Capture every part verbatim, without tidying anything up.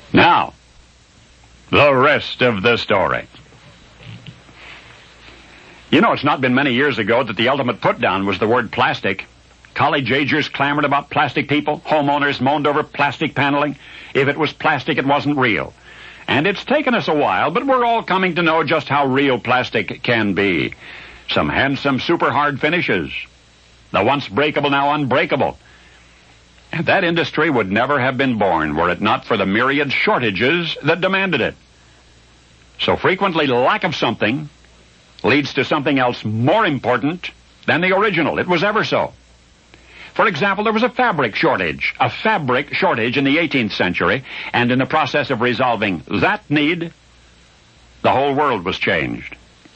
Now, the rest of the story. You know, it's not been many years ago that the ultimate put-down was the word plastic. College-agers clamored about plastic people. Homeowners moaned over plastic paneling. If it was plastic, it wasn't real. And it's taken us a while, but we're all coming to know just how real plastic can be. Some handsome, super hard finishes. The once breakable, now unbreakable. And that industry would never have been born were it not for the myriad shortages that demanded it. So frequently, lack of something leads to something else more important than the original. It was ever so. For example, there was a fabric shortage, a fabric shortage in the eighteenth century, and in the process of resolving that need, the whole world was changed.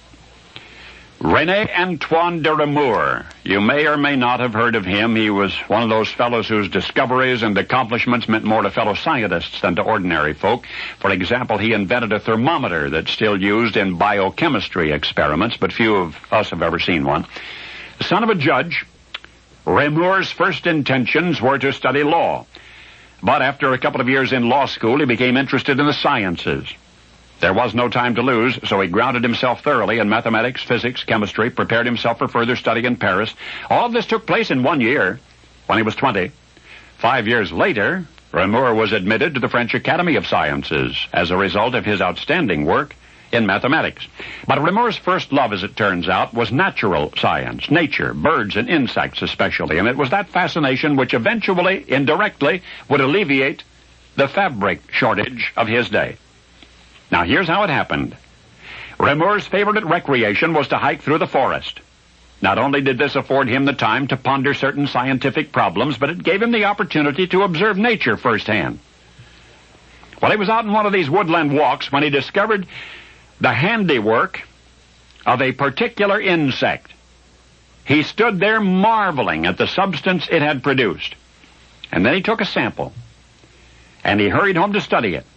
René Antoine de Reaumur. You may or may not have heard of him. He was one of those fellows whose discoveries and accomplishments meant more to fellow scientists than to ordinary folk. For example, he invented a thermometer that's still used in biochemistry experiments, but few of us have ever seen one. The son of a judge, Reaumur's first intentions were to study law. But after a couple of years in law school, he became interested in the sciences. There was no time to lose, so he grounded himself thoroughly in mathematics, physics, chemistry, prepared himself for further study in Paris. All of this took place in one year, when he was twenty. Five years later, Reaumur was admitted to the French Academy of Sciences as a result of his outstanding work in mathematics. But Reaumur's first love, as it turns out, was natural science, nature, birds and insects especially, and it was that fascination which eventually, indirectly, would alleviate the fabric shortage of his day. Now, here's how it happened. Reaumur's favorite recreation was to hike through the forest. Not only did this afford him the time to ponder certain scientific problems, but it gave him the opportunity to observe nature firsthand. Well, he was out in one of these woodland walks when he discovered the handiwork of a particular insect. He stood there marveling at the substance it had produced. And then he took a sample, and he hurried home to study it.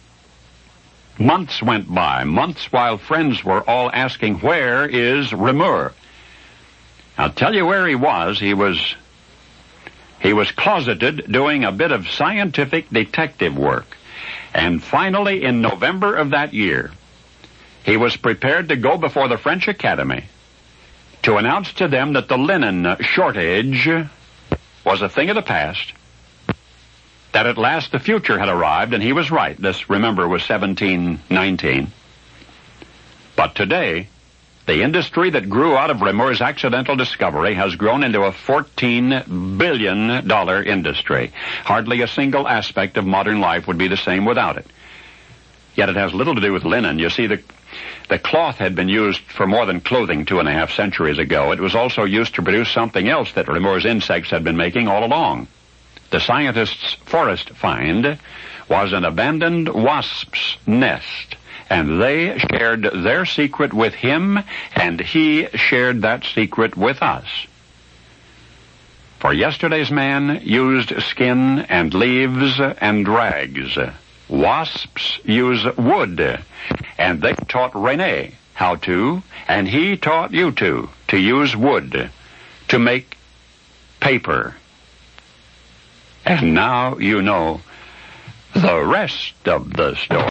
Months went by, months while friends were all asking, where is Reaumur? I'll tell you where he was. He was, he was closeted doing a bit of scientific detective work. And finally, in November of that year, he was prepared to go before the French Academy to announce to them that the linen shortage was a thing of the past, that at last the future had arrived, and he was right. This, remember, was seventeen nineteen. But today, the industry that grew out of Reaumur's accidental discovery has grown into a fourteen billion dollars industry. Hardly a single aspect of modern life would be the same without it. Yet it has little to do with linen. You see, the, the cloth had been used for more than clothing two and a half centuries ago. It was also used to produce something else that Reaumur's insects had been making all along. The scientist's forest find was an abandoned wasp's nest, and they shared their secret with him, and he shared that secret with us. For yesterday's man used skin and leaves and rags. Wasps use wood, and they taught René how to, and he taught you to, to use wood to make paper. And now you know the rest of the story.